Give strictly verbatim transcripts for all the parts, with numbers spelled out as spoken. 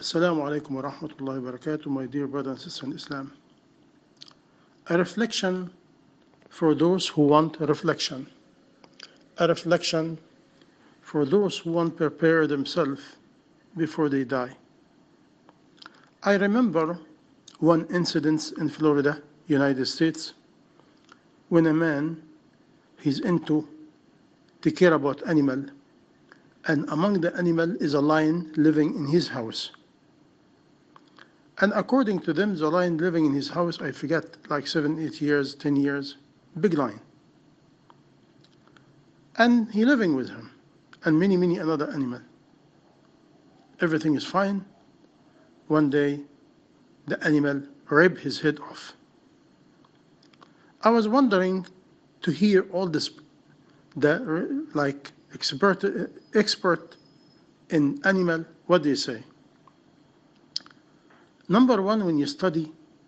Assalamu alaikum wa rahmatullahi wa barakatuh, my dear brothers and sisters in Islam. A reflection for those who want a reflection. A reflection for those who want to prepare themselves before they die. I remember one incident in Florida, United States, when a man, he's into to care about animal, and among the animal is a lion living in his house. And according to them, the lion living in his house, I forget, like seven, eight years, ten years, big lion. And he living with him, and many, many another animal. Everything is fine. One day, the animal ripped his head off. I was wondering to hear all this, the like expert, expert in animal, what do you say? Number one, when you study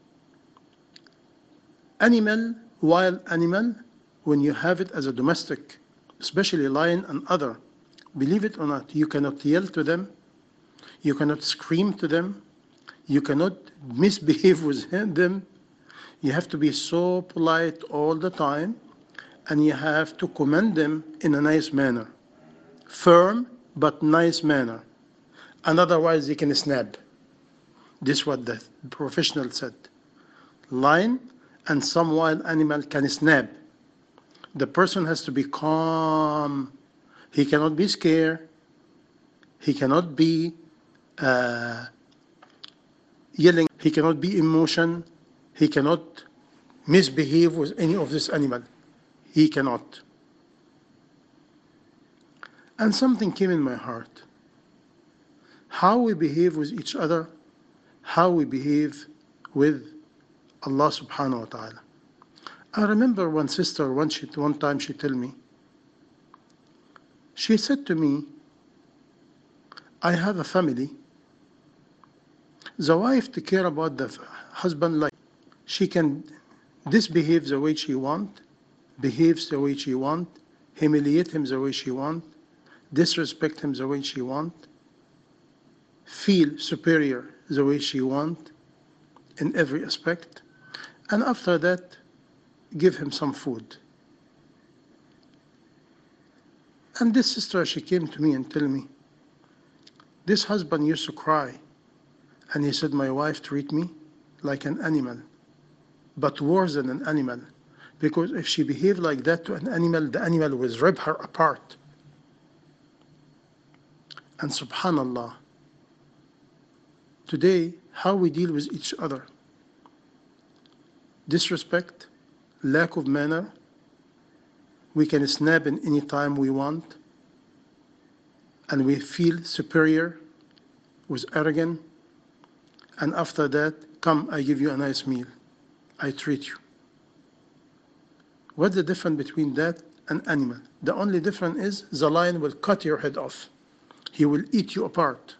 animal, wild animal, when you have it as a domestic, especially lion and other, believe it or not, you cannot yell to them, you cannot scream to them, you cannot misbehave with them. You have to be so polite all the time, and you have to commend them in a nice manner, firm but nice manner, and otherwise they can snap. This is what the professional said. Lion and some wild animal can snap. The person has to be calm. He cannot be scared. He cannot be uh, yelling. He cannot be emotion. He cannot misbehave with any of this animal. He cannot. And something came in my heart. How we behave with each other, how we behave with Allah subhanahu wa ta'ala. I remember one sister, one, she, one time she told me, she said to me, I have a family. The wife to care about the husband, like she can disbehave the way she want, behaves the way she want, humiliate him the way she want, disrespect him the way she want, feel superior the way she want in every aspect, and after that, give him some food. And this sister, she came to me and told me, this husband used to cry, and he said, my wife treat me like an animal, but worse than an animal, because if she behaved like that to an animal, the animal will rip her apart. And subhanallah, today, how we deal with each other. Disrespect, lack of manner. We can snap in any time we want. And we feel superior, with arrogance. And after that, come, I give you a nice meal. I treat you. What's the difference between that and animal? The only difference is the lion will cut your head off. He will eat you apart.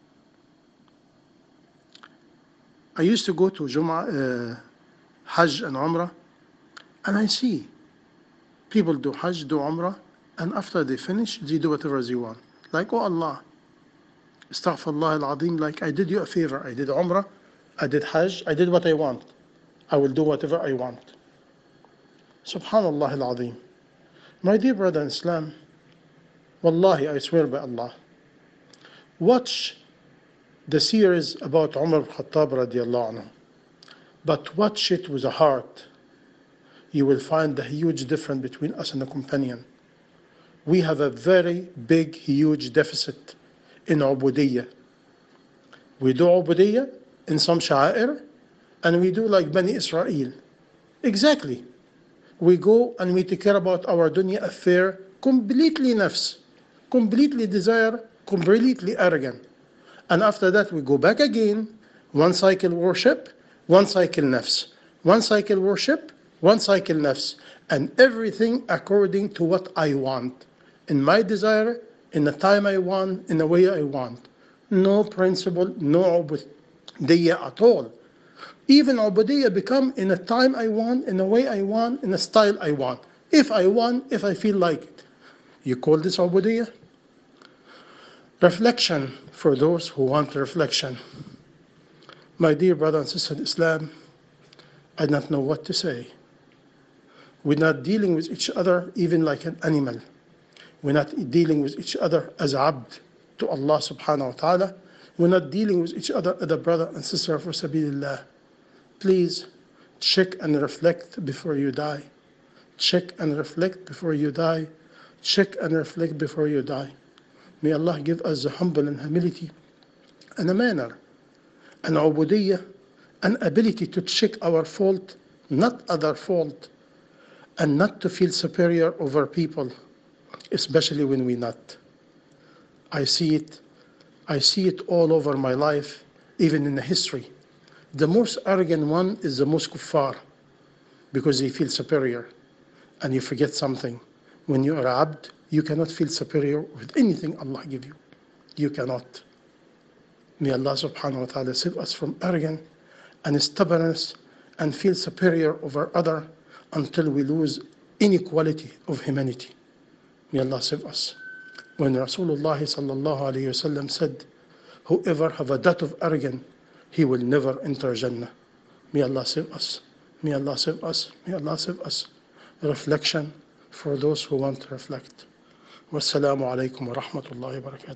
I used to go to Jum'ah, uh, Hajj and Umrah, and I see people do Hajj, do Umrah, and after they finish, they do whatever they want. Like, oh Allah, astaghfirullah al-azim, like I did you a favor. I did Umrah, I did Hajj, I did what I want. I will do whatever I want. Subhanallah al-azim. My dear brother in Islam, wallahi, I swear by Allah, watch the series about Umar al-Khattab radiallahu anhu. But watch it with a heart. You will find the huge difference between us and the companion. We have a very big, huge deficit in ubudiyya. We do ubudiyya in some sha'air, and we do like Bani Israel. Exactly. We go and we take care about our dunya affair, completely nafs, completely desire, completely arrogant. And after that, we go back again, one cycle worship, one cycle nafs, one cycle worship, one cycle nafs, and everything according to what I want, in my desire, in the time I want, in the way I want. No principle, no ubudiyya at all. Even ubudiyya become in a time I want, in the way I want, in the style I want. If I want, if I feel like it. You call this ubudiyya? Reflection for those who want reflection. My dear brother and sister in Islam, I don't know what to say. We're not dealing with each other even like an animal. We're not dealing with each other as abd to Allah subhanahu wa ta'ala. We're not dealing with each other as a brother and sister for sabilillah. Please check and reflect before you die. Check and reflect before you die. Check and reflect before you die. May Allah give us the humble and humility and a manner, an ubudiyya, an ability to check our fault, not other fault, and not to feel superior over people, especially when we're not. I see it. I see it all over my life, even in the history. The most arrogant one is the most kuffar, because they feel superior. And you forget something. When you are abd, you cannot feel superior with anything Allah give you. You cannot. May Allah subhanahu wa ta'ala save us from arrogance and stubbornness and feel superior over other until we lose any quality of humanity. May Allah save us. When Rasulullah sallallahu alayhi wa sallam said, whoever have a dot of arrogance, he will never enter Jannah. May Allah save us. May Allah save us. May Allah save us. Reflection for those who want to reflect. Wassalamu alaikum wa rahmatullahi wa barakatuh.